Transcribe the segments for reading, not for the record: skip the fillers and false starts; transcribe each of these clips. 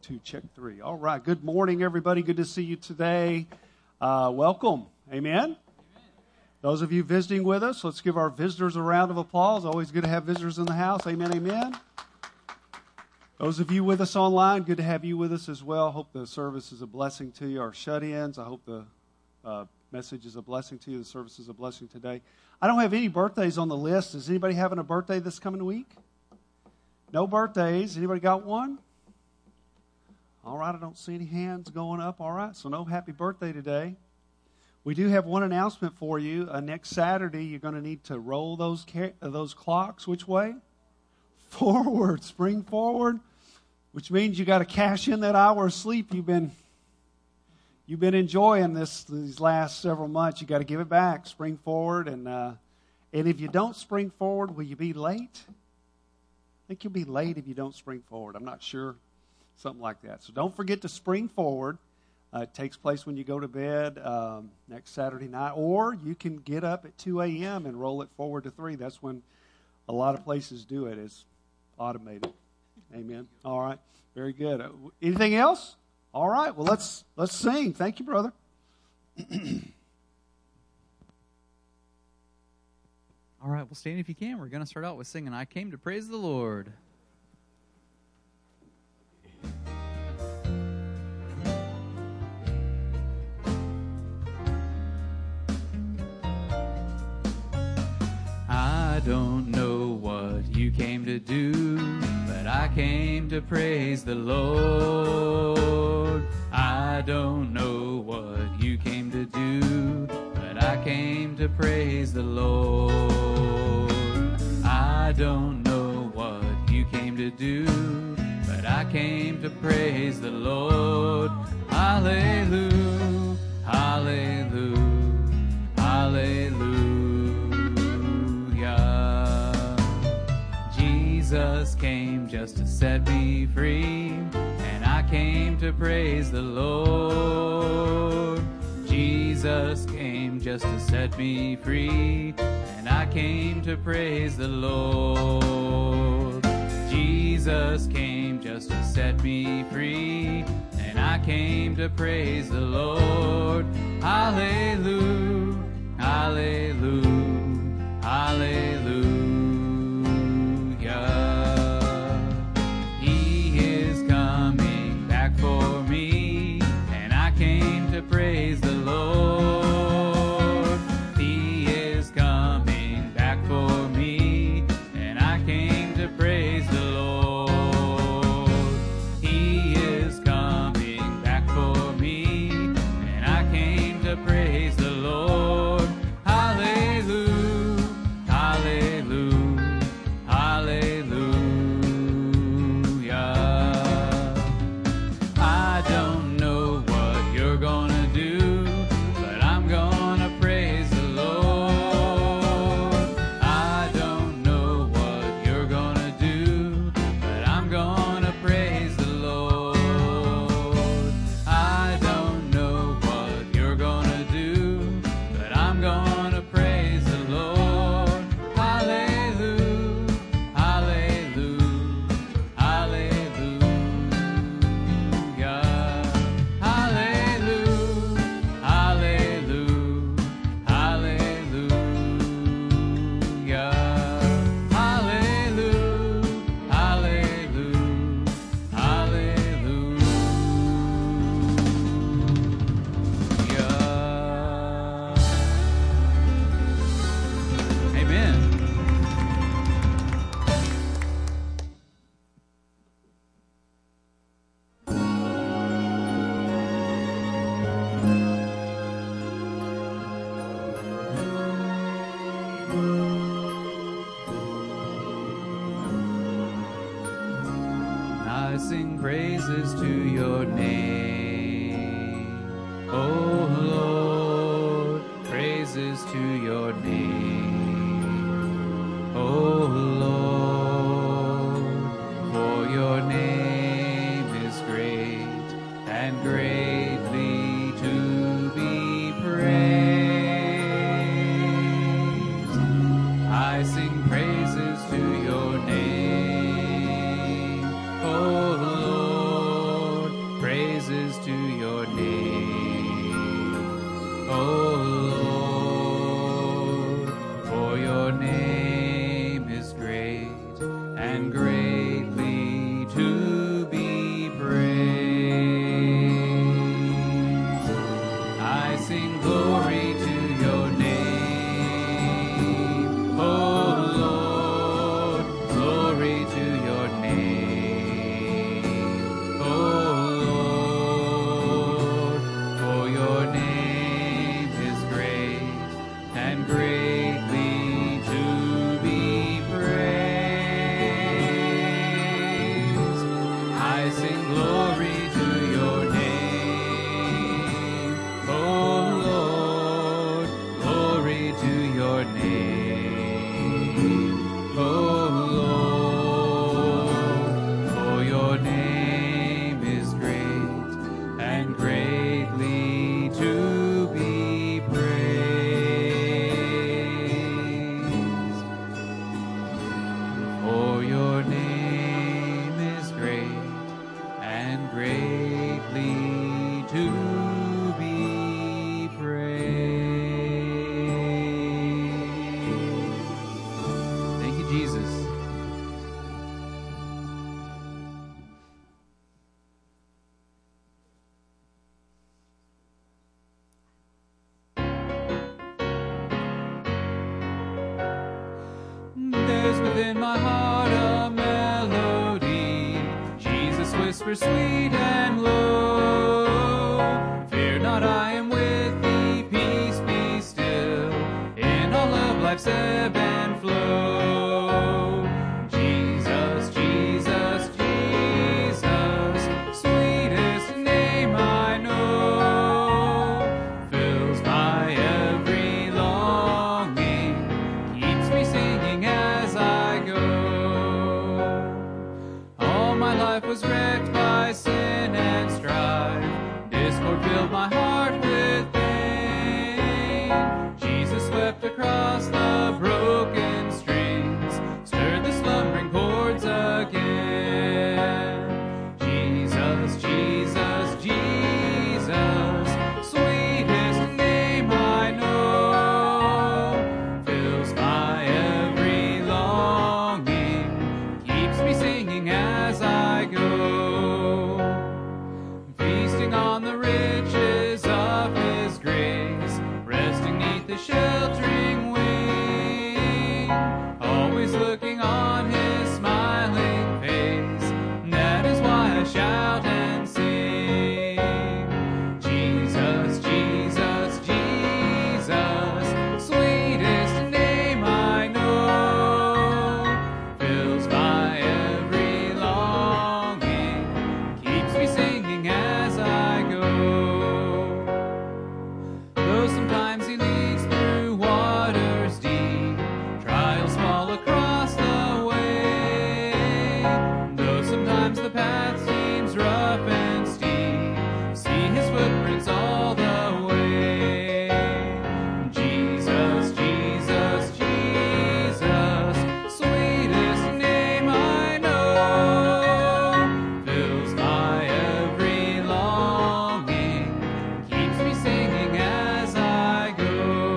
2, check 3. All right. Good morning, everybody. Good to see you today. Welcome. Amen. Those of you visiting with us, let's give our visitors a round of applause. Always good to have visitors in the house. Amen, amen. Those of you with us online, good to have you with us as well. Hope the service is a blessing to you. Our shut-ins, I hope the message is a blessing to you. The service is a blessing today. I don't have any birthdays on the list. Is anybody having a birthday this coming week? No birthdays. Anybody got one? All right, I don't see any hands going up. All right, so no happy birthday today. We do have one announcement for you. Next Saturday, you're going to need to roll those clocks. Which way? Forward. Spring forward, which means you got to cash in that hour of sleep you've been enjoying these last several months. You got to give it back. Spring forward, and if you don't spring forward, will you be late? I think you'll be late if you don't spring forward. I'm not sure. Something like that. So don't forget to spring forward. It takes place when you go to bed next Saturday night. Or you can get up at 2 a.m. and roll it forward to 3. That's when a lot of places do it. It's automated. Amen. All right. Very good. Anything else? All right. Well, let's sing. Thank you, brother. All right. Well, stand if you can. We're going to start out with singing "I Came to Praise the Lord." I don't know what you came to do, but I came to praise the Lord. I don't know what you came to do, but I came to praise the Lord. I don't know what you came to do, but I came to praise the Lord. Hallelujah, hallelujah, hallelujah. Jesus came just to set me free, and I came to praise the Lord. Jesus came just to set me free, and I came to praise the Lord. Jesus came just to set me free, and I came to praise the Lord. Hallelujah, hallelujah, hallelujah. He is coming back for me, and I came to praise the Lord. He is coming back for me, and I came to praise the Lord. He is coming back for me, and I came to praise the Lord. Hallelujah, hallelujah, hallelujah. I don't know what you're gonna do, but I'm gonna praise the Lord. I don't know what you're gonna do, but I'm gonna praise the Lord. I don't know what you're gonna do, but I'm gonna praise the Lord. Hallelujah, hallelujah, hallelujah. Hallelujah, hallelujah, hallelujah. Hallelujah, hallelujah, hallelujah. Amen. I sing praises to your name, oh Lord, praises to your name, oh Lord, for your name is great and greatly to be praised. I sing praises to your name, oh Lord, praises to your name, O Lord, for your name is great and greatly to be praised. I sing glory to your name, O Lord, glory to your name, O Lord, for your name is great and greatly to be praised. I sing glory to your name, O Lord, glory to your name, O Lord, for your name is great and greatly to be praised. For your name is great and greatly to be praised. Thank you, Jesus. There's within my heart a melody, Jesus whispers sweet and low. Fear not, I am with thee, peace be still, in all of life's ebb and flow. Jesus, Jesus, Jesus, sweetest name I know, fills my every longing, keeps me singing as I go. All my life was wrecked by sin and strife, discord filled my heart with pain. Jesus swept across the broken strings, stirred the slumbering chords again. Jesus, Jesus, Jesus, sweetest name I know, fills my every longing, keeps me singing as I go. Feasting on the riches of His grace, resting neath the sheltering wing, always looking on His smiling face, that is why I shout and sing. Jesus, Jesus, Jesus, sweetest name I know, fills my every longing, keeps me singing as I go. Though sometimes He leads through waters deep, trials fall across the way. Though sometimes the path seems rough and steep, see His footprints all the way. Jesus, Jesus, Jesus, sweetest name I know, fills my every longing, keeps me singing as I go.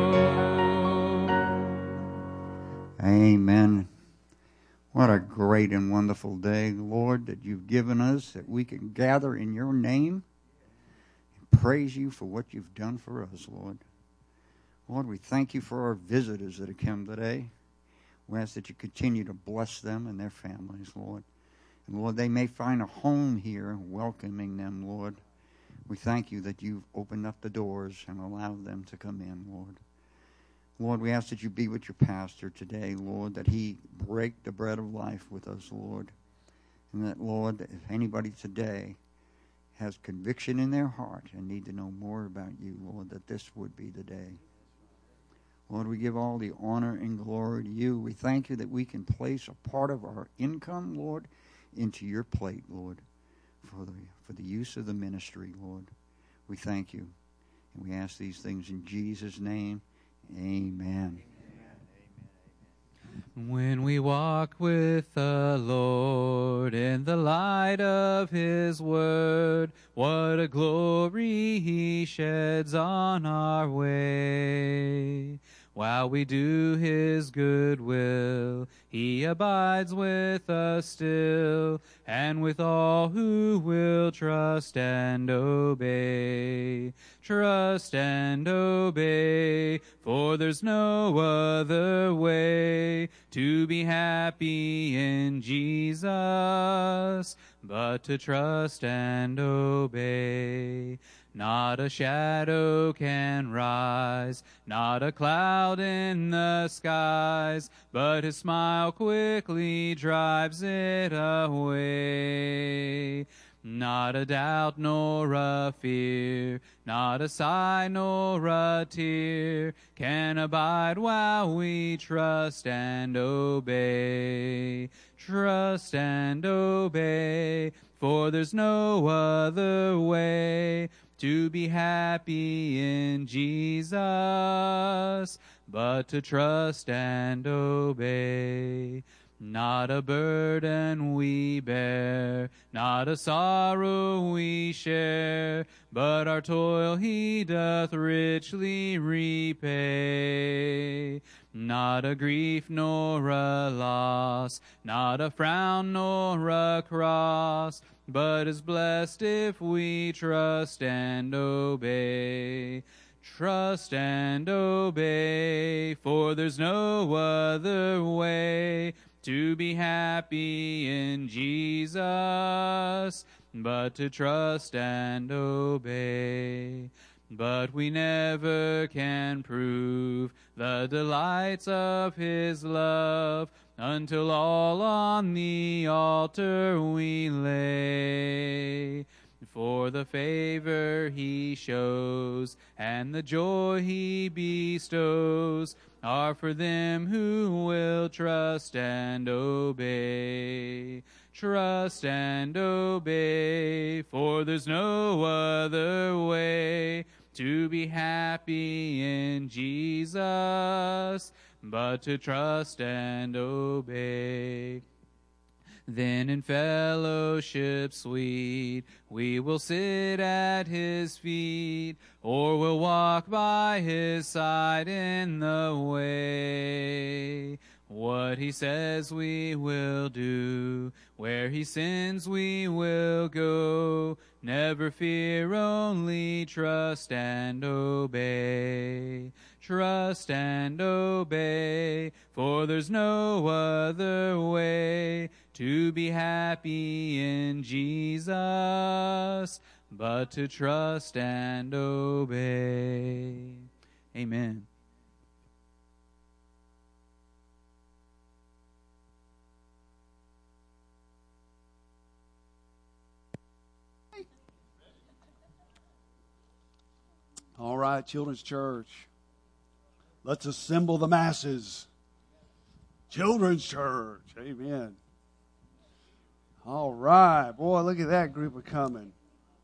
Amen. What a great and wonderful day, Lord, that you've given us, that we can gather in your name and praise you for what you've done for us, Lord. Lord, we thank you for our visitors that have come today. We ask that you continue to bless them and their families, Lord. And Lord, they may find a home here welcoming them, Lord. We thank you that you've opened up the doors and allowed them to come in, Lord. Lord, we ask that you be with your pastor today, Lord, that he break the bread of life with us, Lord. And that, Lord, if anybody today has conviction in their heart and need to know more about you, Lord, that this would be the day. Lord, we give all the honor and glory to you. We thank you that we can place a part of our income, Lord, into your plate, Lord, for the use of the ministry, Lord. We thank you. And we ask these things in Jesus' name. Amen. When we walk with the Lord in the light of His word, what a glory He sheds on our way. While we do His good will, He abides with us still, and with all who will trust and obey. Trust and obey, for there's no other way to be happy in Jesus but to trust and obey. Not a shadow can rise, not a cloud in the skies, but His smile quickly drives it away. Not a doubt nor a fear, not a sigh nor a tear can abide while we trust and obey. Trust and obey, for there's no other way to be happy in Jesus but to trust and obey. Not a burden we bear, not a sorrow we share, but our toil He doth richly repay. Not a grief nor a loss, not a frown nor a cross, but is blessed if we trust and obey. Trust and obey, for there's no other way to be happy in Jesus but to trust and obey. But we never can prove the delights of His love until all on the altar we lay. For the favor He shows and the joy He bestows are for them who will trust and obey. Trust and obey, for there's no other way to be happy in Jesus but to trust and obey. Then in fellowship sweet we will sit at His feet, or we'll walk by His side in the way. What He says we will do, where He sends we will go. Never fear, only trust and obey. Trust and obey, for there's no other way to be happy in Jesus but to trust and obey. Amen. All right, Children's Church. Let's assemble the masses. Children's Church. Amen. All right. Boy, look at that group of coming.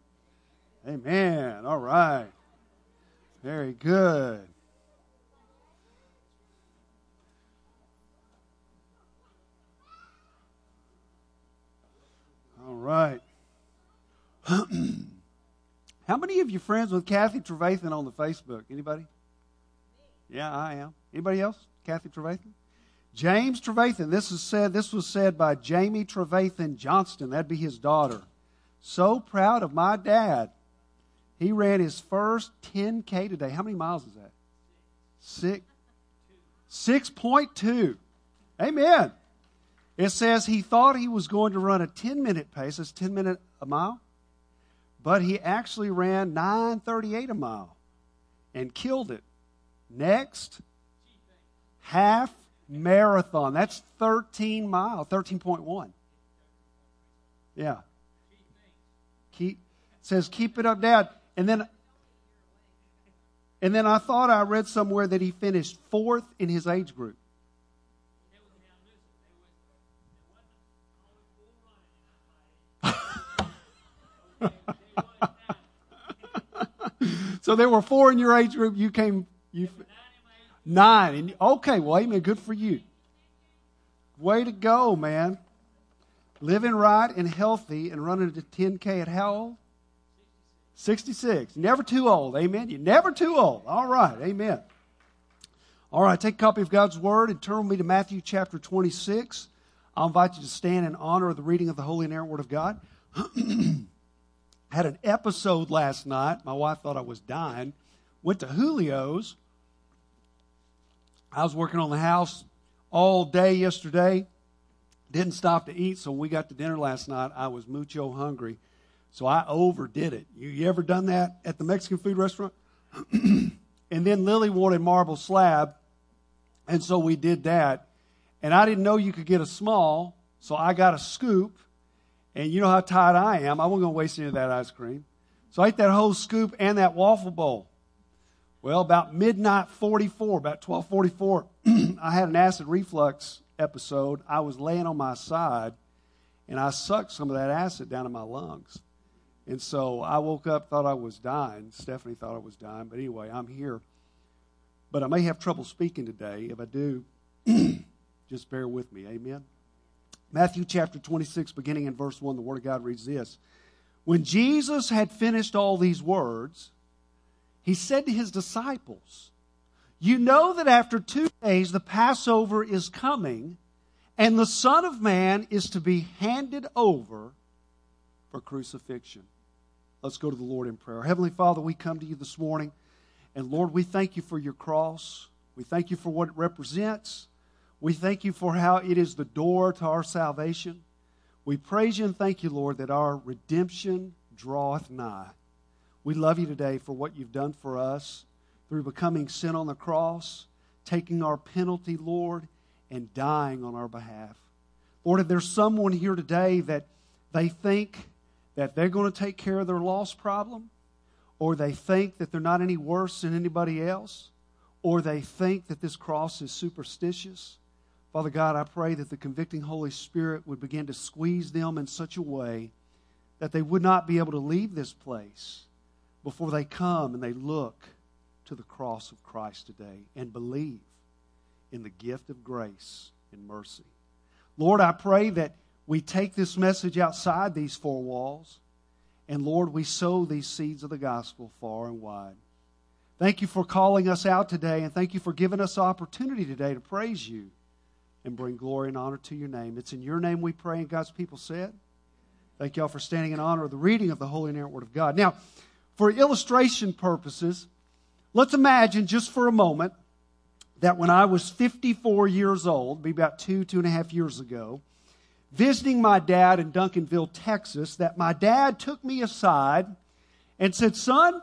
Amen. All right. Very good. All right. How many of you friends with Kathy Trevathan on the Facebook? Anybody? Yeah, I am. Anybody else? Kathy Trevathan? James Trevathan. This was said by Jamie Trevathan Johnston. That'd be his daughter. So proud of my dad. He ran his first 10K today. How many miles is that? 6.2. Amen. It says he thought he was going to run a 10-minute pace. It's 10 minutes a mile. But he actually ran 9:38 a mile and killed it. Next, half marathon. That's 13 miles, 13.1. Yeah. Says keep it up, Dad. And then I thought I read somewhere that he finished 4th in his age group. So there were 4 in your age group. You 9. And, okay, well, amen. Good for you. Way to go, man. Living right and healthy and running to 10K at how old? 66. Never too old. Amen. You're never too old. All right. Amen. All right. Take a copy of God's Word and turn with me to Matthew chapter 26. I'll invite you to stand in honor of the reading of the Holy and inerrant Word of God. Had an episode last night. My wife thought I was dying. Went to Julio's. I was working on the house all day yesterday. Didn't stop to eat, so when we got to dinner last night, I was mucho hungry. So I overdid it. You ever done that at the Mexican food restaurant? And then Lily wanted marble slab, and so we did that. And I didn't know you could get a small, so I got a scoop. And you know how tight I am. I wasn't going to waste any of that ice cream. So I ate that whole scoop and that waffle bowl. Well, about midnight 44, about 12:44, I had an acid reflux episode. I was laying on my side, and I sucked some of that acid down in my lungs. And so I woke up, thought I was dying. Stephanie thought I was dying. But anyway, I'm here. But I may have trouble speaking today. If I do, just bear with me. Amen. Matthew chapter 26, beginning in verse 1, the Word of God reads this. When Jesus had finished all these words, he said to his disciples, "You know that after 2 days the Passover is coming, and the Son of Man is to be handed over for crucifixion." Let's go to the Lord in prayer. Heavenly Father, we come to you this morning, and Lord, we thank you for your cross. We thank you for what it represents. We thank you for how it is the door to our salvation. We praise you and thank you, Lord, that our redemption draweth nigh. We love you today for what you've done for us through becoming sin on the cross, taking our penalty, Lord, and dying on our behalf. Lord, if there's someone here today that they think that they're going to take care of their lost problem, or they think that they're not any worse than anybody else, or they think that this cross is superstitious, Father God, I pray that the convicting Holy Spirit would begin to squeeze them in such a way that they would not be able to leave this place before they come and they look to the cross of Christ today and believe in the gift of grace and mercy. Lord, I pray that we take this message outside these four walls, and Lord, we sow these seeds of the gospel far and wide. Thank you for calling us out today, and thank you for giving us opportunity today to praise you and bring glory and honor to your name. It's in your name we pray, and God's people said. Thank you all for standing in honor of the reading of the Holy and inerrant Word of God. Now, for illustration purposes, let's imagine just for a moment that when I was 54 years old, be about 2.5 years ago, visiting my dad in Duncanville, Texas, that my dad took me aside and said, "Son,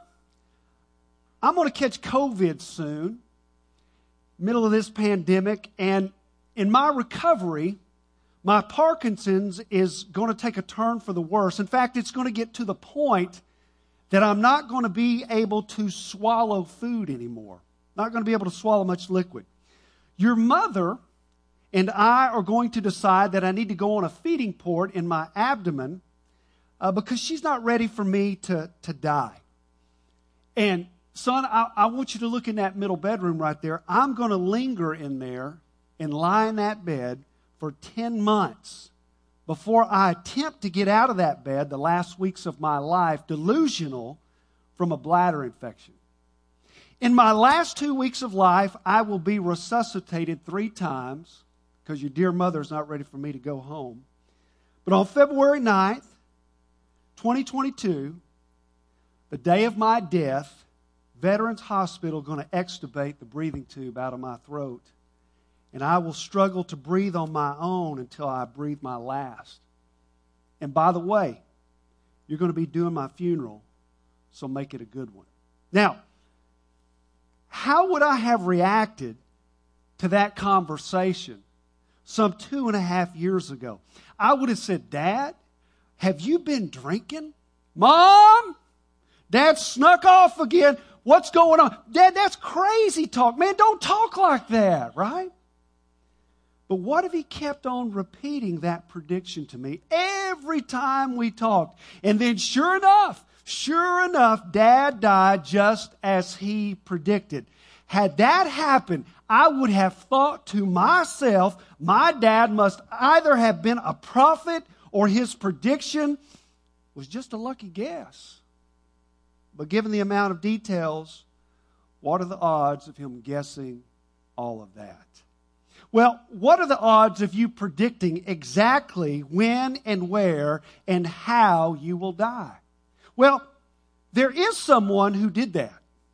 I'm going to catch COVID soon, middle of this pandemic, and in my recovery, my Parkinson's is going to take a turn for the worse. In fact, it's going to get to the point that I'm not going to be able to swallow food anymore. Not going to be able to swallow much liquid. Your mother and I are going to decide that I need to go on a feeding port in my abdomen because she's not ready for me to die. And son, I want you to look in that middle bedroom right there. I'm going to linger in there and lie in that bed for 10 months before I attempt to get out of that bed the last weeks of my life, delusional from a bladder infection. In my last 2 weeks of life, I will be resuscitated 3 times because your dear mother's not ready for me to go home. But on February 9th, 2022, the day of my death, Veterans Hospital going to extubate the breathing tube out of my throat. And I will struggle to breathe on my own until I breathe my last. And by the way, you're going to be doing my funeral, so make it a good one. Now, how would I have reacted to that conversation some 2.5 years ago? I would have said, "Dad, have you been drinking? Mom, Dad snuck off again. What's going on? Dad, that's crazy talk. Man, don't talk like that," right? But what if he kept on repeating that prediction to me every time we talked? And then sure enough, Dad died just as he predicted. Had that happened, I would have thought to myself, my dad must either have been a prophet or his prediction was just a lucky guess. But given the amount of details, what are the odds of him guessing all of that? Well, what are the odds of you predicting exactly when and where and how you will die? Well, there is someone who did that.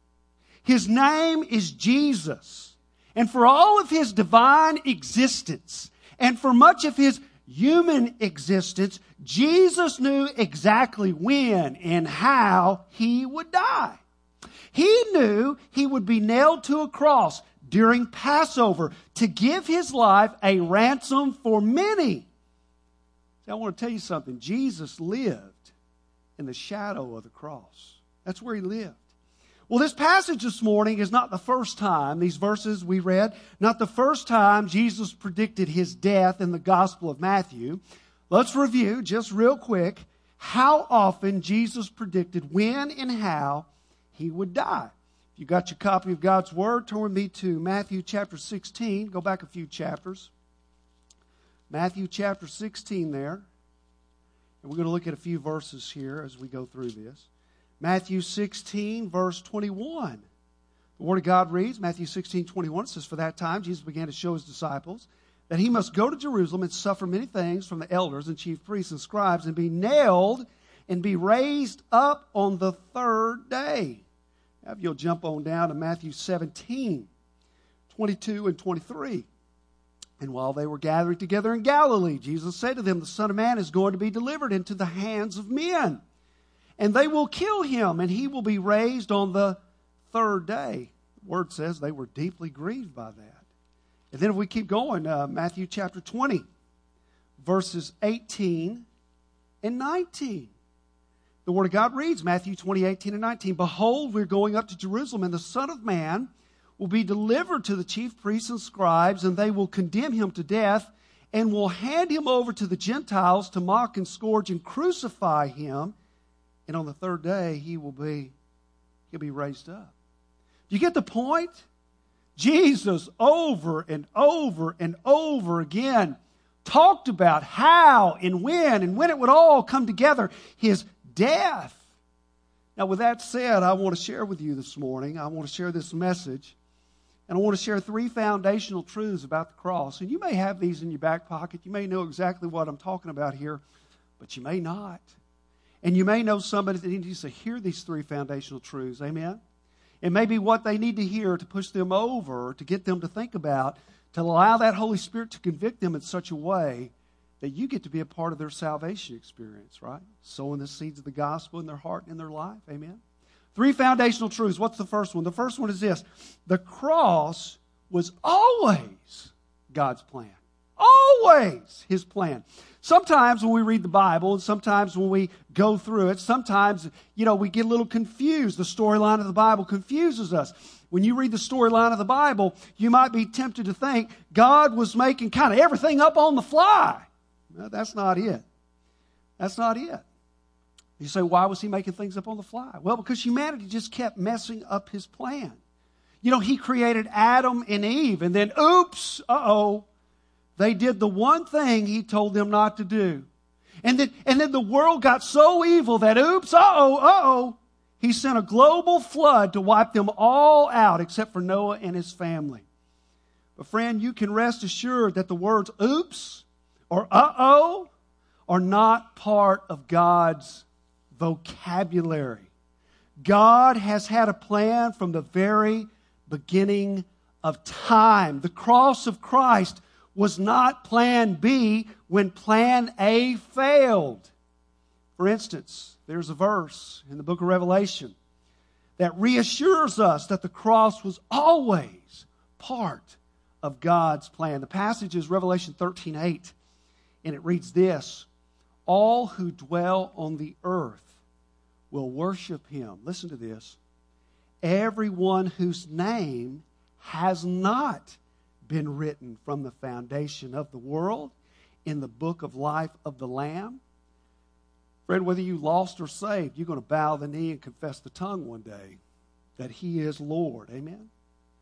His name is Jesus. And for all of his divine existence and for much of his human existence, Jesus knew exactly when and how he would die. He knew he would be nailed to a cross during Passover to give his life a ransom for many. See, I want to tell you something. Jesus lived in the shadow of the cross. That's where he lived. Well, this passage this morning is not the first time, these verses we read, not the first time Jesus predicted his death in the Gospel of Matthew. Let's review just real quick how often Jesus predicted when and how he would die. If you got your copy of God's Word, turn with me to Matthew chapter 16. Go back a few chapters. Matthew chapter 16 there. And we're going to look at a few verses here as we go through this. Matthew 16, verse 21. The Word of God reads, Matthew 16, 21, it says, "For that time Jesus began to show his disciples that he must go to Jerusalem and suffer many things from the elders and chief priests and scribes and be nailed and be raised up on the third day." Now, if you'll jump on down to Matthew 17, 22 and 23. "And while they were gathering together in Galilee, Jesus said to them, the Son of Man is going to be delivered into the hands of men. And they will kill him, and he will be raised on the third day." The Word says they were deeply grieved by that. And then if we keep going, Matthew chapter 20, verses 18 and 19. The Word of God reads, Matthew 20, 18 and 19, "Behold, we're going up to Jerusalem, and the Son of Man will be delivered to the chief priests and scribes, and they will condemn him to death, and will hand him over to the Gentiles to mock and scourge and crucify him. And on the third day, he'll be raised up." Do you get the point? Jesus over and over and over again talked about how and when it would all come together, his death. Now, with that said, I want to share with you this morning, I want to share this message, and I want to share 3 foundational truths about the cross. And you may have these in your back pocket. You may know exactly what I'm talking about here, but you may not. And you may know somebody that needs to hear these 3 foundational truths. Amen? It may be what they need to hear to push them over, to get them to think about, to allow that Holy Spirit to convict them in such a way that you get to be a part of their salvation experience, right? Sowing the seeds of the gospel in their heart and in their life. Amen? 3 foundational truths. What's the first one? The first one is this. The cross was always God's plan. Always his plan. Sometimes when we read the Bible and sometimes when we go through it, sometimes, we get a little confused. The storyline of the Bible confuses us. When you read the storyline of the Bible, you might be tempted to think God was making kind of everything up on the fly. No, that's not it. That's not it. You say, why was he making things up on the fly? Well, because humanity just kept messing up his plan. He created Adam and Eve, and then, oops, they did the one thing he told them not to do. And then the world got so evil that, oops, he sent a global flood to wipe them all out except for Noah and his family. But friend, you can rest assured that the words oops or are not part of God's vocabulary. God has had a plan from the very beginning of time. The cross of Christ was not plan B when plan A failed. For instance, there's a verse in the book of Revelation that reassures us that the cross was always part of God's plan. The passage is Revelation 13:8, and it reads this: "All who dwell on the earth will worship him." Listen to this. "Everyone whose name has not been written from the foundation of the world in the book of life of the Lamb." Friend, whether you lost or saved, you're going to bow the knee and confess the tongue one day that he is Lord. Amen?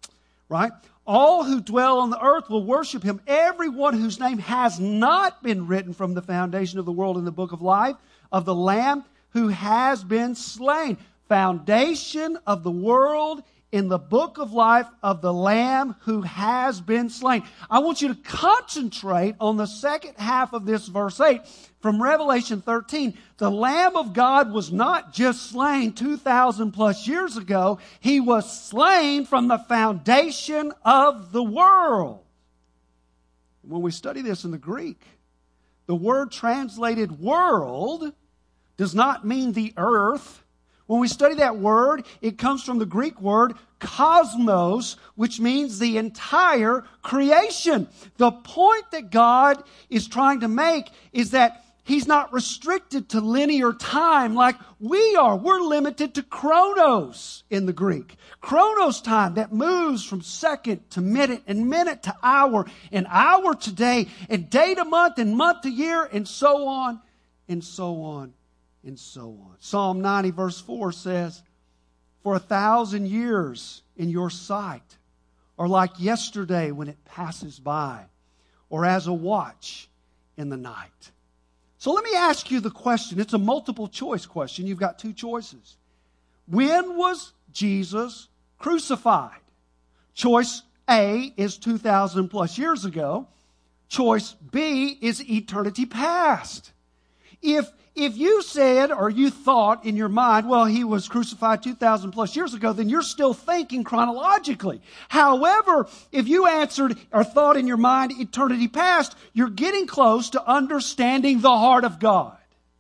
right? All who dwell on the earth will worship him. Everyone whose name has not been written from the foundation of the world in the book of life of the Lamb who has been slain. Foundation of the world in the book of life of the Lamb who has been slain. I want you to concentrate on the second half of this verse 8 from Revelation 13. The Lamb of God was not just slain 2,000 plus years ago. He was slain from the foundation of the world. When we study this in the Greek, the word translated world does not mean the earth. When we study that word, it comes from the Greek word cosmos, which means the entire creation. The point that God is trying to make is that He's not restricted to linear time like we are. We're limited to chronos in the Greek. Chronos time that moves from second to minute and minute to hour and hour to day and day to month and month to year and so on and so on. And so on. Psalm 90 verse 4 says, "For 1,000 years in your sight are like yesterday when it passes by, or as a watch in the night." So let me ask you the question. It's a multiple choice question. You've got two choices. When was Jesus crucified? Choice A is 2,000 plus years ago. Choice B is eternity past. If you said or you thought in your mind, well, he was crucified 2,000 plus years ago, then you're still thinking chronologically. However, if you answered or thought in your mind eternity past, you're getting close to understanding the heart of God.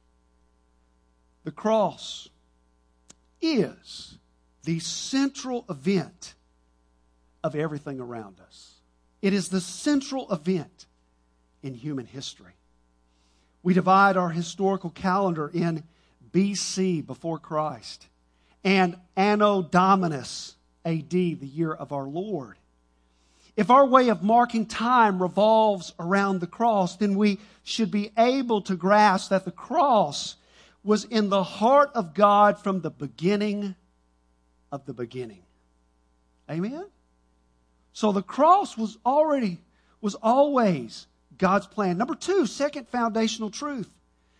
The cross is the central event of everything around us. It is the central event in human history. We divide our historical calendar in BC, before Christ, and Anno Dominus, AD, the year of our Lord. If our way of marking time revolves around the cross, then we should be able to grasp that the cross was in the heart of God from the beginning of the beginning. Amen? So the cross was always God's plan. Number two, second foundational truth.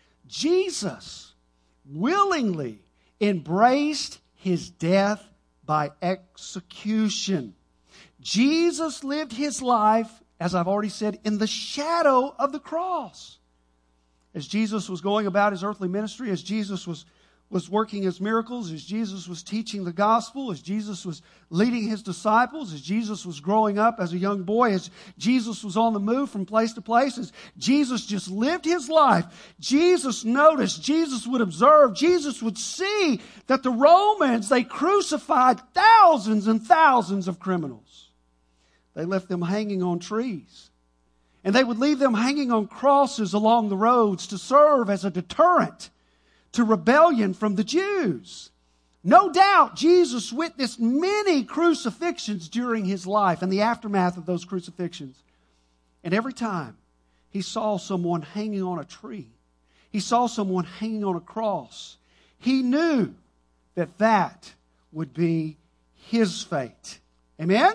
Jesus willingly embraced his death by execution. Jesus lived his life, as I've already said, in the shadow of the cross. As Jesus was going about his earthly ministry, as Jesus was working his miracles, as Jesus was teaching the gospel, as Jesus was leading his disciples, as Jesus was growing up as a young boy, as Jesus was on the move from place to place, as Jesus just lived his life, Jesus noticed, Jesus would observe, Jesus would see that the Romans, they crucified thousands and thousands of criminals. They left them hanging on trees. And they would leave them hanging on crosses along the roads to serve as a deterrent to rebellion from the Jews. No doubt Jesus witnessed many crucifixions during his life and the aftermath of those crucifixions. And every time he saw someone hanging on a tree, he saw someone hanging on a cross, he knew that that would be his fate. Amen?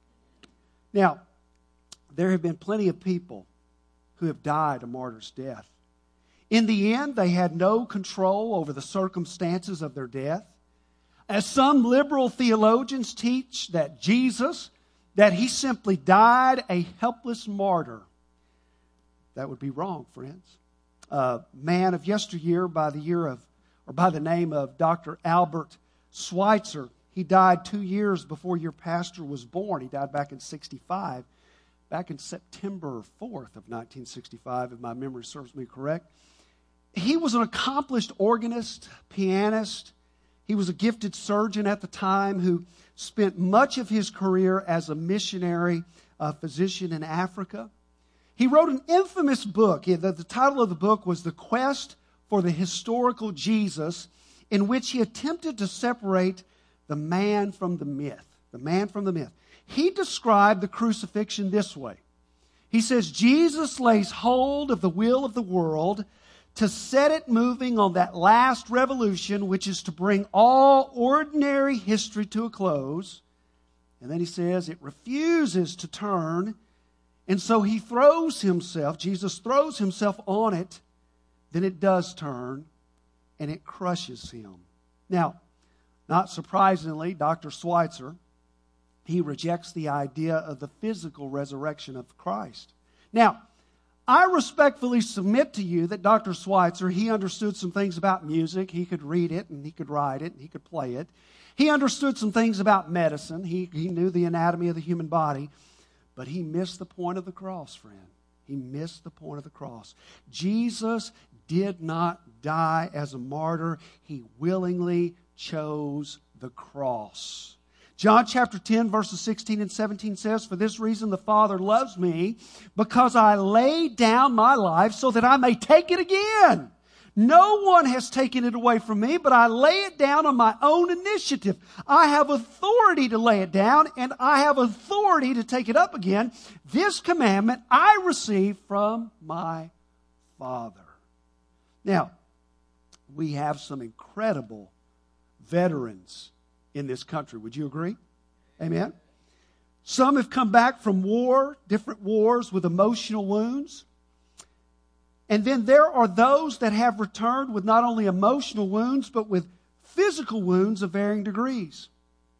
Now, there have been plenty of people who have died a martyr's death. In the end, they had no control over the circumstances of their death. As some liberal theologians teach that Jesus, that he simply died a helpless martyr. That would be wrong, friends. A man of yesteryear by the name of Dr. Albert Schweitzer, he died 2 years before your pastor was born. He died back in 1965, back in September 4th of 1965, if my memory serves me correct. He was an accomplished organist, pianist. He was a gifted surgeon at the time who spent much of his career as a missionary physician in Africa. He wrote an infamous book. The title of the book was The Quest for the Historical Jesus, in which he attempted to separate the man from the myth. The man from the myth. He described the crucifixion this way. He says, Jesus lays hold of the wheel of the world to set it moving on that last revolution, which is to bring all ordinary history to a close. And then he says it refuses to turn. And so he throws himself, Jesus throws himself on it. Then it does turn and it crushes him. Now, not surprisingly, Dr. Schweitzer, he rejects the idea of the physical resurrection of Christ. Now, I respectfully submit to you that Dr. Schweitzer, he understood some things about music. He could read it, and he could write it, and he could play it. He understood some things about medicine. He knew the anatomy of the human body. But he missed the point of the cross, friend. He missed the point of the cross. Jesus did not die as a martyr. He willingly chose the cross. John chapter 10, verses 16 and 17 says, "For this reason the Father loves me, because I lay down my life so that I may take it again. No one has taken it away from me, but I lay it down on my own initiative. I have authority to lay it down, and I have authority to take it up again. This commandment I received from my Father." Now, we have some incredible veterans in this country. Would you agree? Amen. Some have come back from war, different wars, with emotional wounds. And then there are those that have returned with not only emotional wounds, but with physical wounds of varying degrees.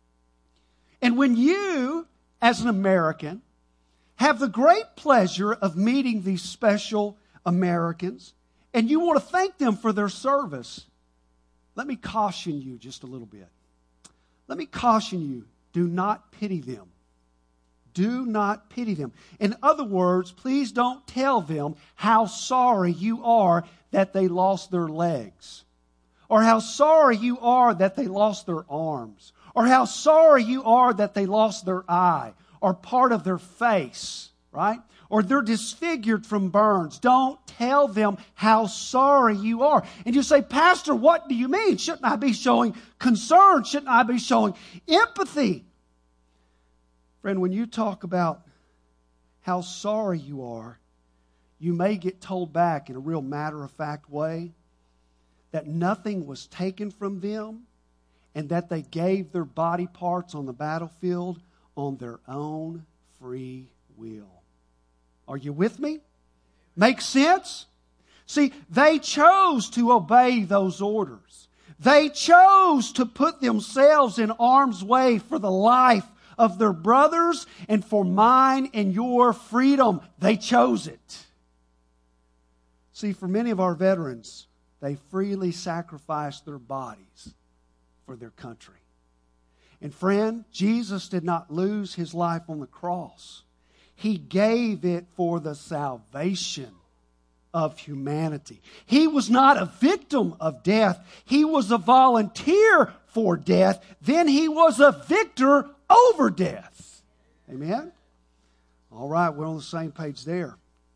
And when you, as an American, have the great pleasure of meeting these special Americans, and you want to thank them for their service, let me caution you just a little bit. Let me caution you, do not pity them. Do not pity them. In other words, please don't tell them how sorry you are that they lost their legs, or how sorry you are that they lost their arms, or how sorry you are that they lost their eye, or part of their face, right? Or they're disfigured from burns. Don't tell them how sorry you are. And you say, "Pastor, what do you mean? Shouldn't I be showing concern? Shouldn't I be showing empathy?" Friend, when you talk about how sorry you are, you may get told back in a real matter-of-fact way that nothing was taken from them and that they gave their body parts on the battlefield on their own free will. Are you with me? Make sense? See, they chose to obey those orders. They chose to put themselves in harm's way for the life of their brothers and for mine and your freedom. They chose it. See, for many of our veterans, they freely sacrificed their bodies for their country. And friend, Jesus did not lose his life on the cross. He gave it for the salvation of humanity. He was not a victim of death. He was a volunteer for death. Then he was a victor over death. Amen? All right, we're on the same page there.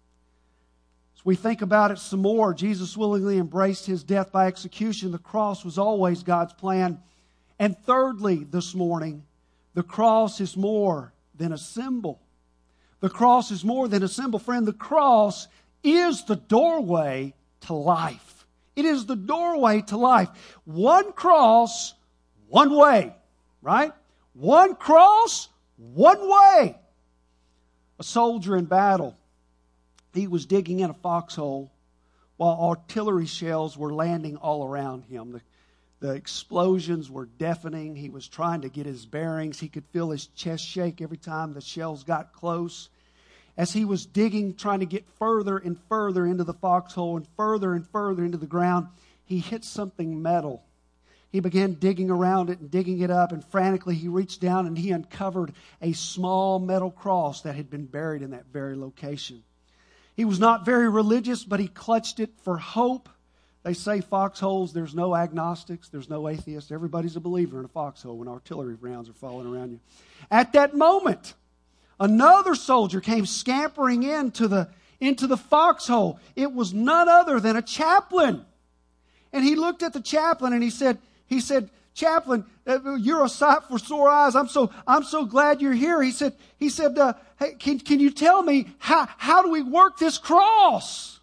As we think about it some more, Jesus willingly embraced his death by execution. The cross was always God's plan. And thirdly, this morning, the cross is more than a symbol. The cross is more than a symbol. Friend, the cross is the doorway to life. It is the doorway to life. One cross, one way, right? One cross, one way. A soldier in battle, he was digging in a foxhole while artillery shells were landing all around him. The explosions were deafening. He was trying to get his bearings. He could feel his chest shake every time the shells got close. As he was digging, trying to get further and further into the foxhole and further into the ground, he hit something metal. He began digging around it and digging it up, and frantically he reached down and he uncovered a small metal cross that had been buried in that very location. He was not very religious, but he clutched it for hope. They say foxholes, there's no agnostics, there's no atheists. Everybody's a believer in a foxhole when artillery rounds are falling around you. At that moment, another soldier came scampering into the foxhole. It was none other than a chaplain. And he looked at the chaplain and he said, "Chaplain, you're a sight for sore eyes. I'm so glad you're here." He said, "Hey, can you tell me how do we work this cross?"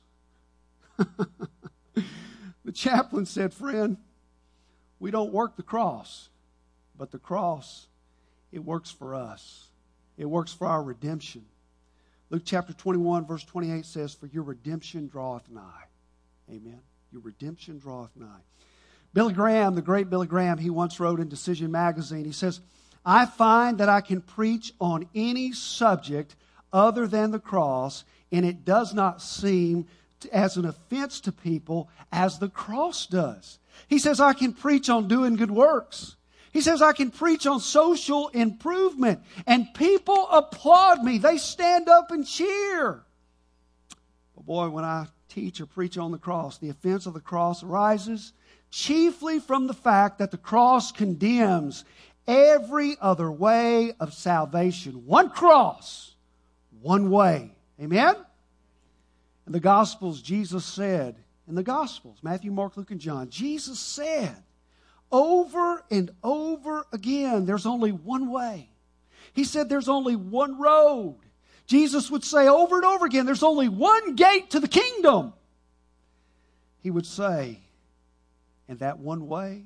The chaplain said, "Friend, we don't work the cross, but the cross it works for us. It works for our redemption. Luke chapter 21, verse 28 says, "For your redemption draweth nigh." Amen. Your redemption draweth nigh. Billy Graham, the great Billy Graham, he once wrote in Decision Magazine, he says, "I find that I can preach on any subject other than the cross, and it does not seem as an offense to people as the cross does." He says, "I can preach on doing good works." He says, "I can preach on social improvement, and people applaud me. They stand up and cheer." But boy, when I teach or preach on the cross, the offense of the cross arises chiefly from the fact that the cross condemns every other way of salvation. One cross, one way. Amen? In the Gospels, Jesus said, in the Gospels, Matthew, Mark, Luke, and John, Jesus said over and over again, there's only one way. He said there's only one road. Jesus would say over and over again, there's only one gate to the kingdom. He would say, and that one way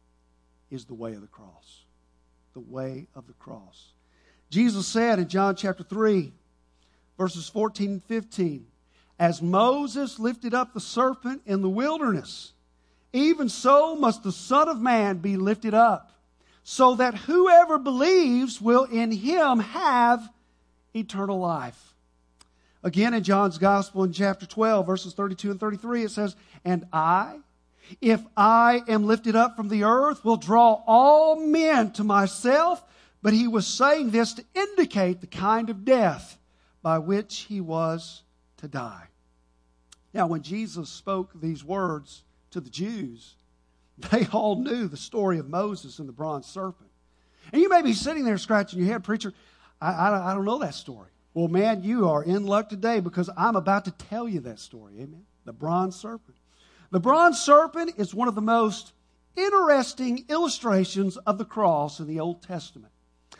is the way of the cross. The way of the cross. Jesus said in John chapter 3, verses 14 and 15, "As Moses lifted up the serpent in the wilderness, even so must the Son of Man be lifted up, so that whoever believes will in him have eternal life." Again in John's Gospel in chapter 12, verses 32 and 33, it says, "And I, if I am lifted up from the earth, will draw all men to myself." But he was saying this to indicate the kind of death by which he was to die. Now, when Jesus spoke these words to the Jews, they all knew the story of Moses and the bronze serpent. And you may be sitting there scratching your head, "Preacher, I don't know that story." Well, man, you are in luck today, because I'm about to tell you that story. Amen? The bronze serpent. The bronze serpent is one of the most interesting illustrations of the cross in the Old Testament.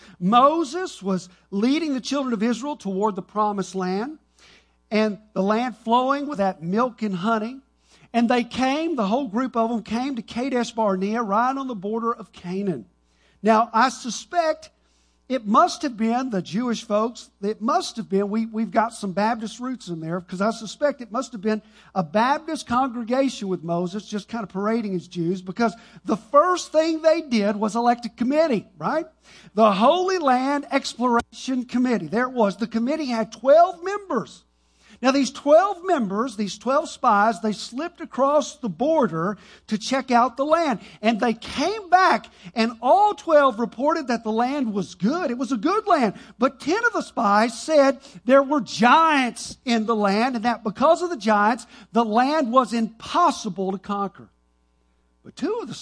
Moses was leading the children of Israel toward the promised land, and the land flowing with that milk and honey. And they came, the whole group of them came to Kadesh Barnea, right on the border of Canaan. Now, I suspect it must have been the Jewish folks. It must have been, we've got some Baptist roots in there, because I suspect it must have been a Baptist congregation with Moses, just kind of parading as Jews, because the first thing they did was elect a committee, right? The Holy Land Exploration Committee. There it was. The committee had 12 members. Now, these 12 members, these 12 spies, they slipped across the border to check out the land. And they came back, and all 12 reported that the land was good. It was a good land. But 10 of the spies said there were giants in the land, and that because of the giants, the land was impossible to conquer. But two of the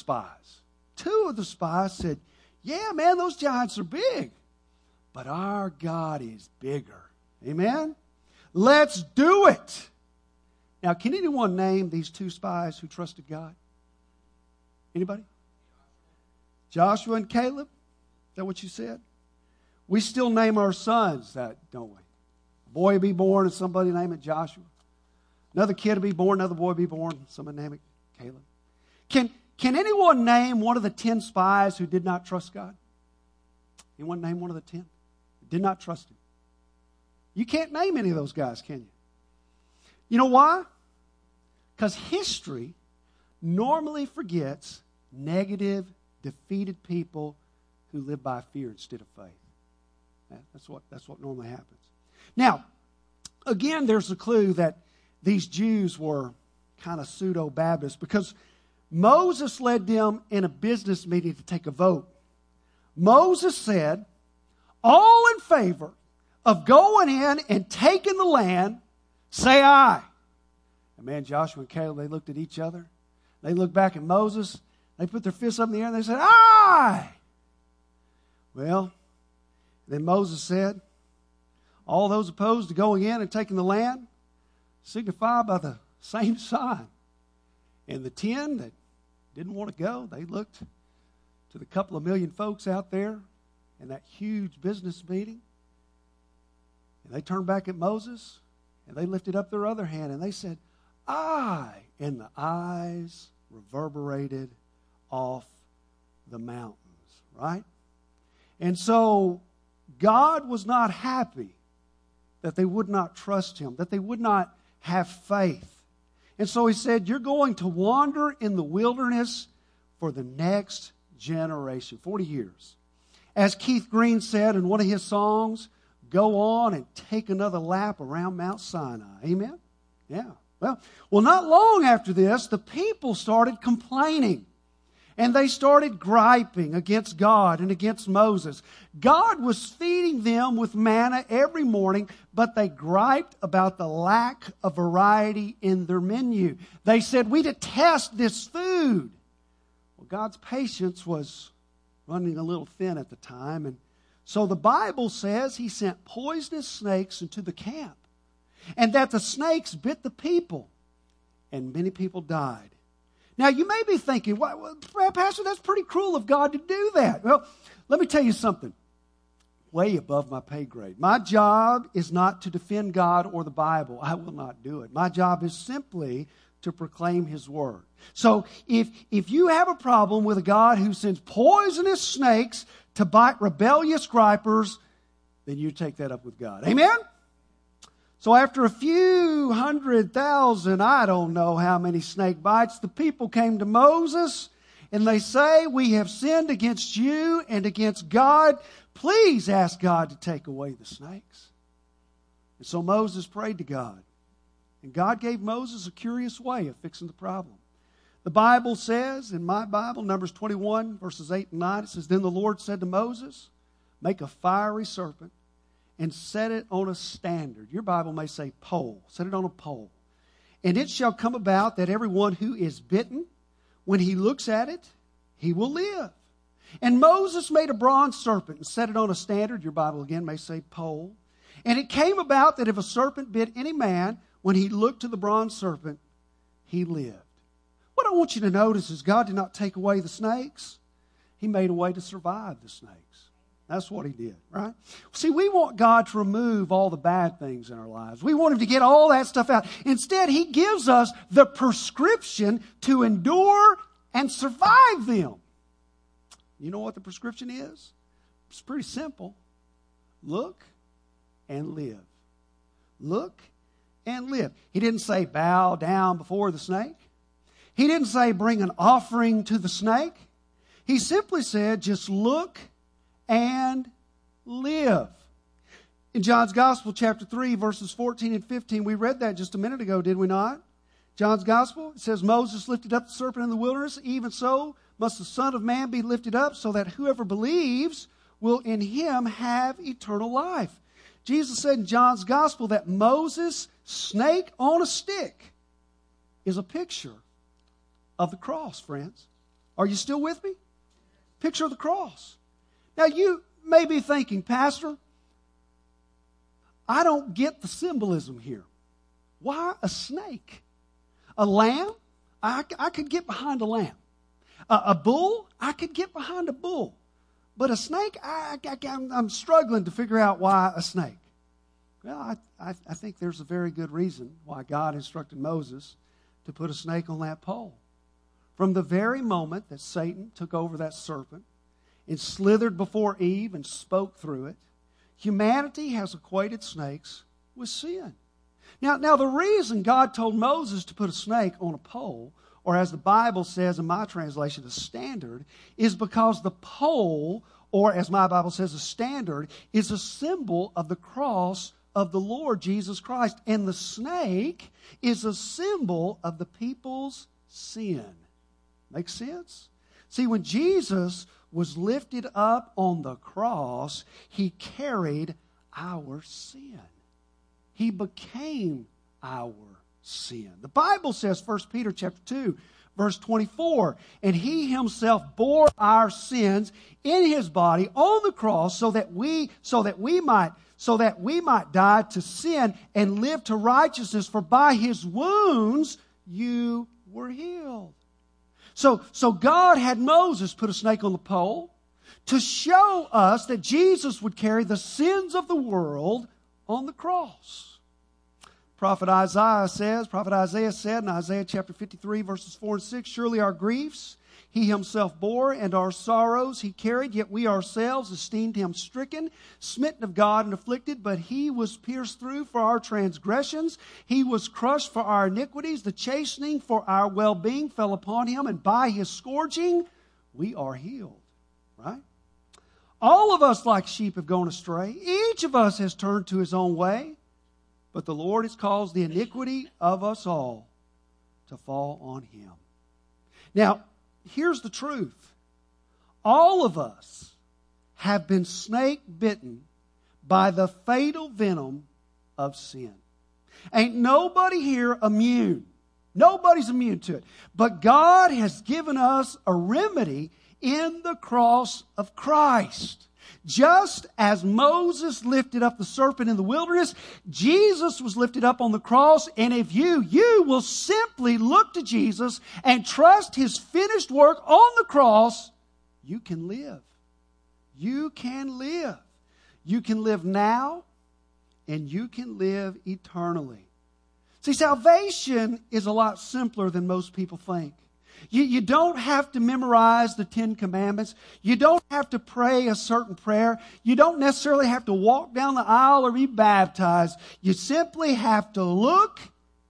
spies said, "Yeah, man, those giants are big. But our God is bigger." Amen? Let's do it. Now, can anyone name these two spies who trusted God? Anybody? Joshua and Caleb? Is that what you said? We still name our sons that, don't we? A boy will be born and somebody name it Joshua. Another kid will be born, another boy will be born, somebody name it Caleb. Can anyone name one of the 10 spies who did not trust God? Anyone name one of the 10? Who did not trust Him? You can't name any of those guys, can you? You know why? Because history normally forgets negative, defeated people who live by fear instead of faith. That's what normally happens. Now, again, there's a clue that these Jews were kind of pseudo-Baptists, because Moses led them in a business meeting to take a vote. Moses said, "All in favor of going in and taking the land, say aye." And man, Joshua and Caleb, they looked at each other. They looked back at Moses. They put their fists up in the air and they said, "Aye." Well, then Moses said, "All those opposed to going in and taking the land signify by the same sign." And the 10 that didn't want to go, they looked to the couple of million folks out there in that huge business meeting. And they turned back at Moses, and they lifted up their other hand, and they said, "Aye." And the ayes reverberated off the mountains, right? And so God was not happy that they would not trust him, that they would not have faith. And so he said, you're going to wander in the wilderness for the next generation, 40 years. As Keith Green said in one of his songs, go on and take another lap around Mount Sinai. Amen? Yeah. Well, not long after this, the people started complaining. And they started griping against God and against Moses. God was feeding them with manna every morning, but they griped about the lack of variety in their menu. They said, we detest this food. Well, God's patience was running a little thin at the time. And so the Bible says he sent poisonous snakes into the camp. And that the snakes bit the people. And many people died. Now, you may be thinking, well, Pastor, that's pretty cruel of God to do that. Well, let me tell you something. Way above my pay grade. My job is not to defend God or the Bible. I will not do it. My job is simply to proclaim his word. So if you have a problem with a God who sends poisonous snakes to bite rebellious gripers, then you take that up with God. Amen? So after a few 100,000, I don't know how many snake bites, the people came to Moses and they say, we have sinned against you and against God. Please ask God to take away the snakes. And so Moses prayed to God. And God gave Moses a curious way of fixing the problem. The Bible says, in my Bible, Numbers 21, verses 8 and 9, it says, then the Lord said to Moses, make a fiery serpent and set it on a standard. Your Bible may say pole. Set it on a pole. And it shall come about that everyone who is bitten, when he looks at it, he will live. And Moses made a bronze serpent and set it on a standard. Your Bible again may say pole. And it came about that if a serpent bit any man, when he looked to the bronze serpent, he lived. What I want you to notice is God did not take away the snakes. He made a way to survive the snakes. That's what he did, right? See, we want God to remove all the bad things in our lives. We want him to get all that stuff out. Instead, he gives us the prescription to endure and survive them. You know what the prescription is? It's pretty simple. Look and live. Look and live. He didn't say bow down before the snake. He didn't say bring an offering to the snake. He simply said just look and live. In John's Gospel, chapter 3, verses 14 and 15, we read that just a minute ago, did we not? John's Gospel, it says, Moses lifted up the serpent in the wilderness, even so must the Son of Man be lifted up, so that whoever believes will in him have eternal life. Jesus said in John's Gospel that Moses' snake on a stick is a picture of the cross, friends. Are you still with me? Picture of the cross. Now, you may be thinking, Pastor, I don't get the symbolism here. Why a snake? A lamb? I could get behind a lamb. A bull? I could get behind a bull. But a snake? I'm struggling to figure out why a snake. Well, I think there's a very good reason why God instructed Moses to put a snake on that pole. From the very moment that Satan took over that serpent, and slithered before Eve and spoke through it, humanity has equated snakes with sin. Now the reason God told Moses to put a snake on a pole, or as the Bible says in my translation, a standard, is because the pole, or as my Bible says, a standard, is a symbol of the cross of the Lord Jesus Christ. And the snake is a symbol of the people's sin. Make sense? See, when Jesus was lifted up on the cross, he carried our sin. He became our sin. The Bible says, 1 Peter chapter 2, verse 24, and he himself bore our sins in his body on the cross so that we might die to sin and live to righteousness, for by his wounds you were healed. So God had Moses put a snake on the pole to show us that Jesus would carry the sins of the world on the cross. Prophet Isaiah said in Isaiah chapter 53, verses 4 and 6, surely our griefs He himself bore, and our sorrows he carried, yet we ourselves esteemed him stricken, smitten of God, and afflicted. But he was pierced through for our transgressions. He was crushed for our iniquities. The chastening for our well-being fell upon him, and by his scourging we are healed. Right? All of us like sheep have gone astray. Each of us has turned to his own way. But the Lord has caused the iniquity of us all to fall on him. Now, here's the truth. All of us have been snake bitten by the fatal venom of sin. Ain't nobody here immune. Nobody's immune to it. But God has given us a remedy in the cross of Christ. Just as Moses lifted up the serpent in the wilderness, Jesus was lifted up on the cross. And if you will simply look to Jesus and trust his finished work on the cross, you can live. You can live. You can live now, and you can live eternally. See, salvation is a lot simpler than most people think. You don't have to memorize the 10 Commandments. You don't have to pray a certain prayer. You don't necessarily have to walk down the aisle or be baptized. You simply have to look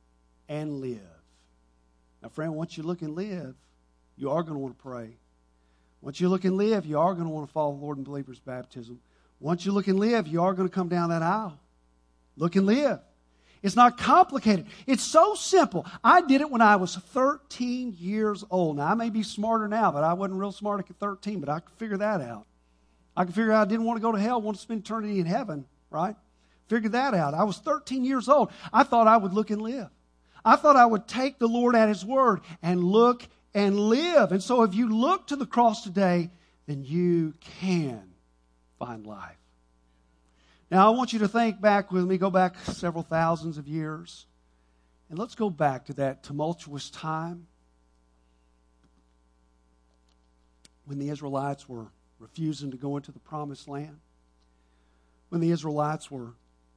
and live. Now, friend, once you look and live, you are going to want to pray. Once you look and live, you are going to want to follow the Lord in believer's baptism. Once you look and live, you are going to come down that aisle. Look and live. It's not complicated. It's so simple. I did it when I was 13 years old. Now, I may be smarter now, but I wasn't real smart at 13, but I could figure that out. I could figure out I didn't want to go to hell, want to spend eternity in heaven, right? Figured that out. I was 13 years old. I thought I would look and live. I thought I would take the Lord at his word and look and live. And so if you look to the cross today, then you can find life. Now, I want you to think back with me, go back several thousands of years, and let's go back to that tumultuous time when the Israelites were refusing to go into the promised land, when the Israelites were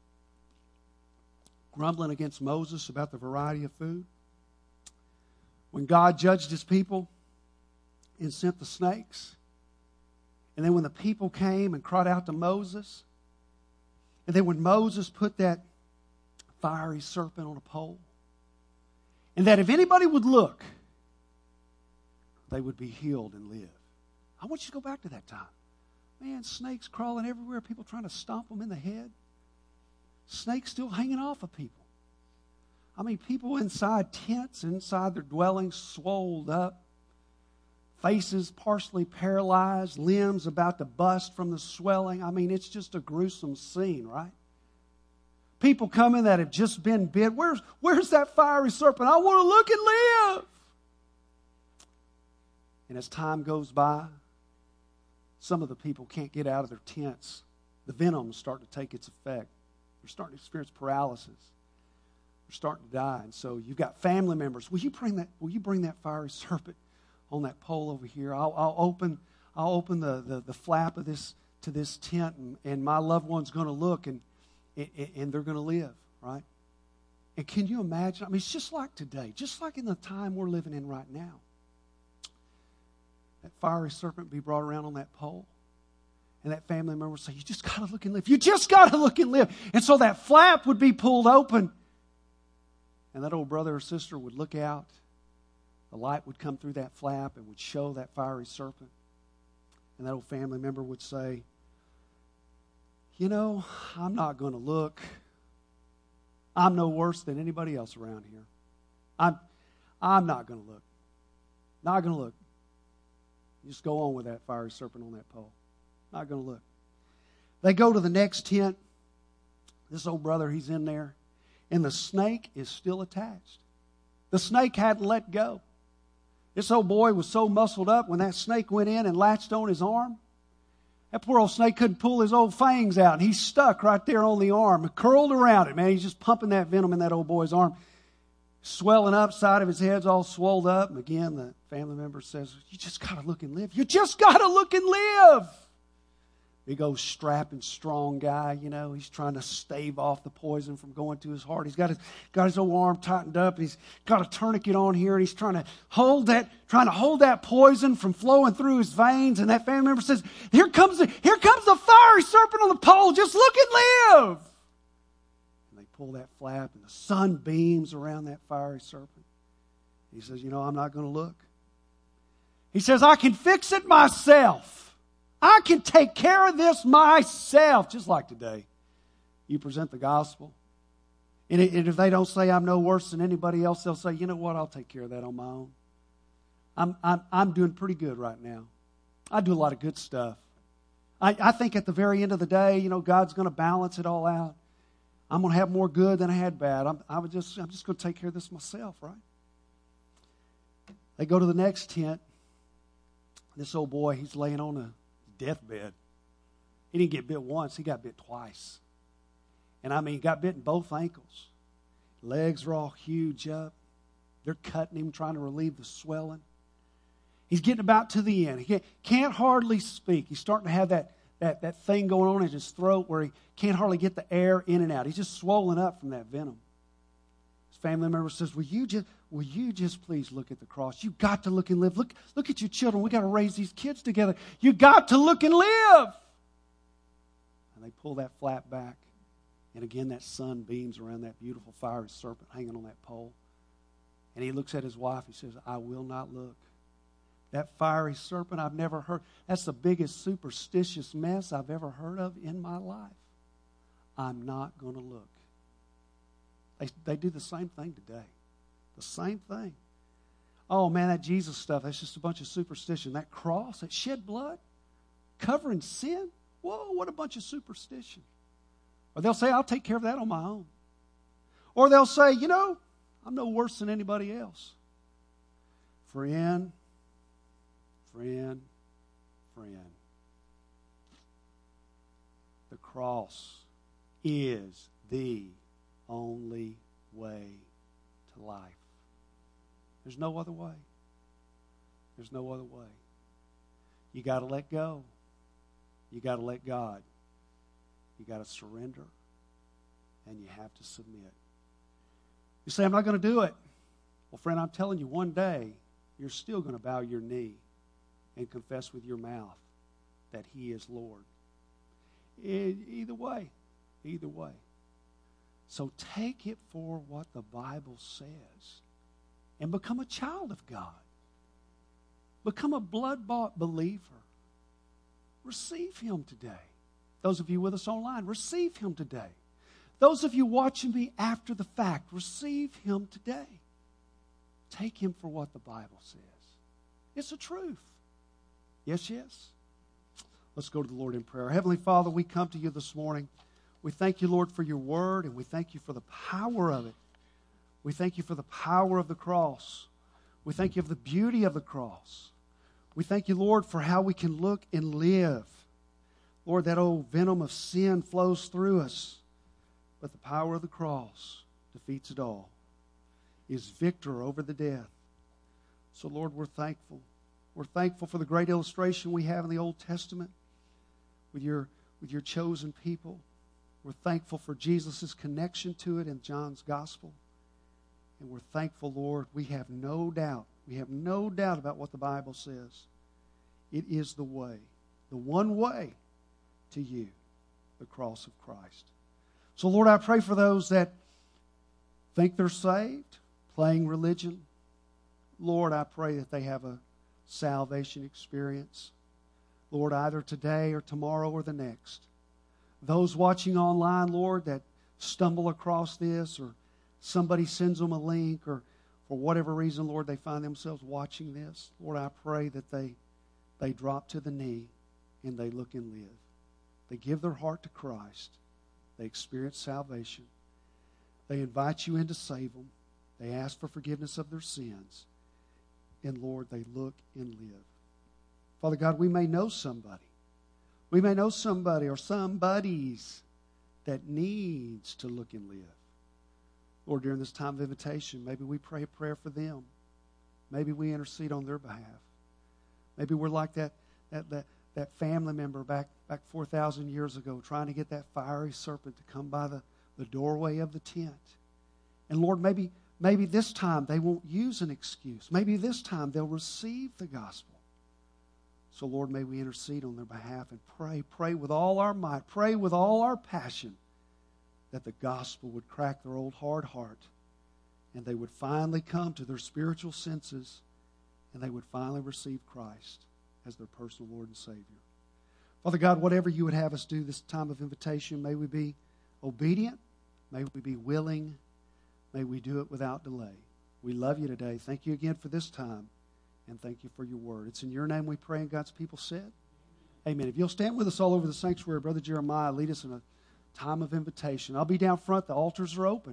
grumbling against Moses about the variety of food, when God judged his people and sent the snakes, and then when the people came and cried out to Moses, and then when Moses put that fiery serpent on a pole, and that if anybody would look, they would be healed and live. I want you to go back to that time. Man, snakes crawling everywhere, people trying to stomp them in the head. Snakes still hanging off of people. I mean, people inside tents, inside their dwellings, swolled up. Faces partially paralyzed, limbs about to bust from the swelling. I mean, it's just a gruesome scene, right? People coming that have just been bit. Where's that fiery serpent? I want to look and live. And as time goes by, some of the people can't get out of their tents. The venom's starting to take its effect. They're starting to experience paralysis. They're starting to die. And so you've got family members. Will you bring that fiery serpent on that pole over here? I'll open the flap of this to this tent, and my loved one's going to look, and they're going to live, right? And can you imagine? I mean, it's just like today, just like in the time we're living in right now. That fiery serpent be brought around on that pole, and that family member would say, "You just got to look and live. You just got to look and live." And so that flap would be pulled open, and that old brother or sister would look out. The light would come through that flap and would show that fiery serpent. And that old family member would say, "You know, I'm not going to look. I'm no worse than anybody else around here. I'm not going to look. Not going to look. You just go on with that fiery serpent on that pole. Not going to look." They go to the next tent. This old brother, he's in there. And the snake is still attached. The snake hadn't let go. This old boy was so muscled up when that snake went in and latched on his arm. That poor old snake couldn't pull his old fangs out, and he's stuck right there on the arm, curled around it, man. He's just pumping that venom in that old boy's arm, swelling up, side of his head's all swelled up. And again, the family member says, "You just got to look and live. You just got to look and live." Big old strapping, strong guy, you know. He's trying to stave off the poison from going to his heart. He's got his old arm tightened up. And he's got a tourniquet on here, and he's trying to hold that poison from flowing through his veins. And that family member says, "Here comes the fiery serpent on the pole. Just look and live." And they pull that flap, and the sun beams around that fiery serpent. He says, "You know, I'm not going to look." He says, "I can fix it myself. I can take care of this myself." Just like today. You present the gospel. And if they don't say I'm no worse than anybody else, they'll say, "You know what, I'll take care of that on my own. I'm doing pretty good right now. I do a lot of good stuff. I think at the very end of the day, you know, God's going to balance it all out. I'm going to have more good than I had bad. I'm just going to take care of this myself," right? They go to the next tent. This old boy, he's laying on a deathbed. He didn't get bit once, he got bit twice. And I mean, he got bit in both ankles. Legs are all huge up. They're cutting him, trying to relieve the swelling. He's getting about to the end. He can't hardly speak. He's starting to have that thing going on in his throat where he can't hardly get the air in and out. He's just swollen up from that venom. His family member says, Will you just please look at the cross? You got to look and live. Look at your children. We got to raise these kids together. You got to look and live. And they pull that flap back. And again, that sun beams around that beautiful fiery serpent hanging on that pole. And he looks at his wife. He says, "I will not look. That fiery serpent I've never heard. That's the biggest superstitious mess I've ever heard of in my life. I'm not going to look." They do the same thing today. The same thing. Oh, man, that Jesus stuff, that's just a bunch of superstition. That cross, that shed blood, covering sin, whoa, what a bunch of superstition. Or they'll say, "I'll take care of that on my own." Or they'll say, "You know, I'm no worse than anybody else." Friend. The cross is the only way to life. There's no other way. There's no other way. You got to let go. You got to let God. You got to surrender. And you have to submit. You say, "I'm not going to do it." Well, friend, I'm telling you, one day you're still going to bow your knee and confess with your mouth that He is Lord. Either way. So take it for what the Bible says and become a child of God. Become a blood-bought believer. Receive Him today. Those of you with us online, receive Him today. Those of you watching me after the fact, receive Him today. Take Him for what the Bible says. It's the truth. Yes. Let's go to the Lord in prayer. Heavenly Father, we come to you this morning. We thank you, Lord, for your word, and we thank you for the power of it. We thank you for the power of the cross. We thank you for the beauty of the cross. We thank you, Lord, for how we can look and live. Lord, that old venom of sin flows through us, but the power of the cross defeats it all, is victor over the death. So, Lord, we're thankful. We're thankful for the great illustration we have in the Old Testament with your chosen people. We're thankful for Jesus' connection to it in John's Gospel. And we're thankful, Lord, we have no doubt about what the Bible says. It is the way, the one way to you, the cross of Christ. So, Lord, I pray for those that think they're saved, playing religion. Lord, I pray that they have a salvation experience. Lord, either today or tomorrow or the next. Those watching online, Lord, that stumble across this, or somebody sends them a link, or for whatever reason, Lord, they find themselves watching this. Lord, I pray that they drop to the knee and they look and live. They give their heart to Christ. They experience salvation. They invite you in to save them. They ask for forgiveness of their sins. And Lord, they look and live. Father God, we may know somebody. We may know somebody or somebodies that needs to look and live. Lord, during this time of invitation, maybe we pray a prayer for them. Maybe we intercede on their behalf. Maybe we're like that that family member back 4,000 years ago, trying to get that fiery serpent to come by the doorway of the tent. And Lord, maybe this time they won't use an excuse. Maybe this time they'll receive the gospel. So Lord, may we intercede on their behalf and pray with all our might, pray with all our passion that the gospel would crack their old hard heart and they would finally come to their spiritual senses and they would finally receive Christ as their personal Lord and Savior. Father God, whatever you would have us do this time of invitation, may we be obedient, may we be willing, may we do it without delay. We love you today. Thank you again for this time, and thank you for your word. It's in your name we pray, and God's people said, amen. If you'll stand with us all over the sanctuary, Brother Jeremiah, lead us in a time of invitation. I'll be down front. The altars are open.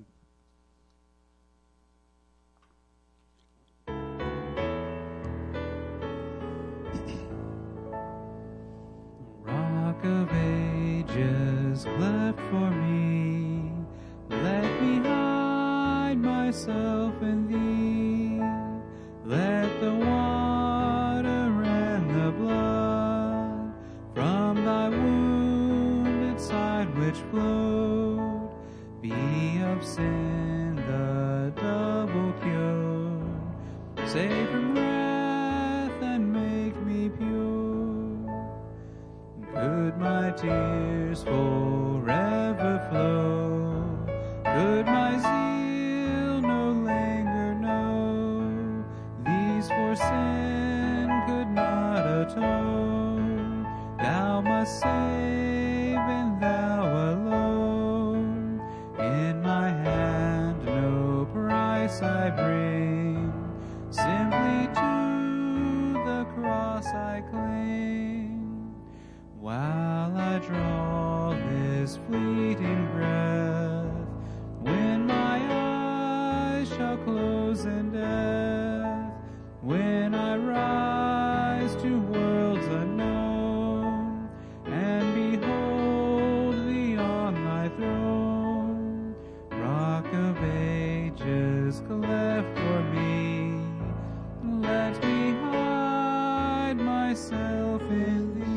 Rock of ages, cleft for me, let me hide myself in thee. Let the water and the blood from thy wounded side which flowed be of sin the double cure. Save from wrath and make me pure. Could my tears forever flow? Could my zeal no longer know? These for sin could not atone. Thou must save, and thou alone. In my hand no price I bring, simply to the cross I cling. While I draw this fleeting breath, when my eyes shall close in death, when I rise to worlds unknown, and behold thee on thy throne, Rock of ages, cleft for me, let me hide myself in thee.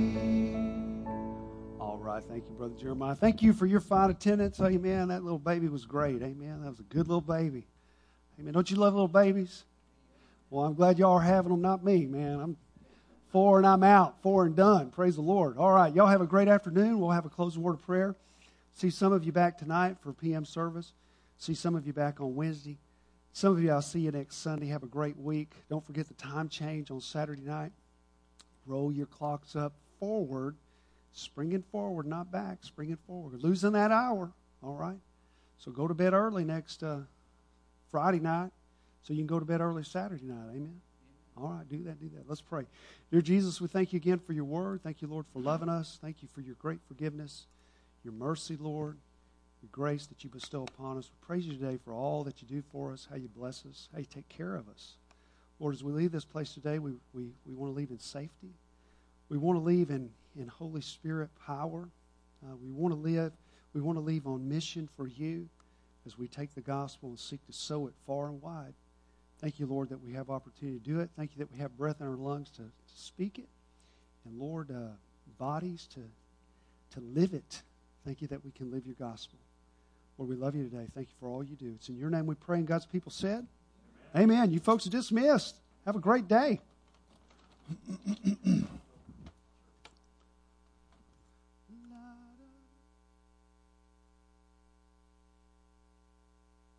All right. Thank you, Brother Jeremiah. Thank you for your fine attendance. Amen. That little baby was great. Amen. That was a good little baby. Amen. Don't you love little babies? Well, I'm glad y'all are having them, not me, man. I'm 4 and I'm out, 4 and done. Praise the Lord. All right. Y'all have a great afternoon. We'll have a closing word of prayer. See some of you back tonight for PM service. See some of you back on Wednesday. Some of you, I'll see you next Sunday. Have a great week. Don't forget the time change on Saturday night. Roll your clocks up forward. Springing forward, not back. Springing forward. Losing that hour. All right. So go to bed early next Friday night so you can go to bed early Saturday night. Amen. All right. Do that. Let's pray. Dear Jesus, we thank you again for your word. Thank you, Lord, for loving us. Thank you for your great forgiveness, your mercy, Lord, your grace that you bestow upon us. We praise you today for all that you do for us, how you bless us, how you take care of us. Lord, as we leave this place today, we want to leave in safety. We want to leave in Holy Spirit power. We want to leave on mission for you as we take the gospel and seek to sow it far and wide. Thank you, Lord, that we have opportunity to do it. Thank you that we have breath in our lungs to speak it. And, Lord, bodies to live it. Thank you that we can live your gospel. Lord, we love you today. Thank you for all you do. It's in your name we pray, and God's people said, amen. You folks are dismissed. Have a great day.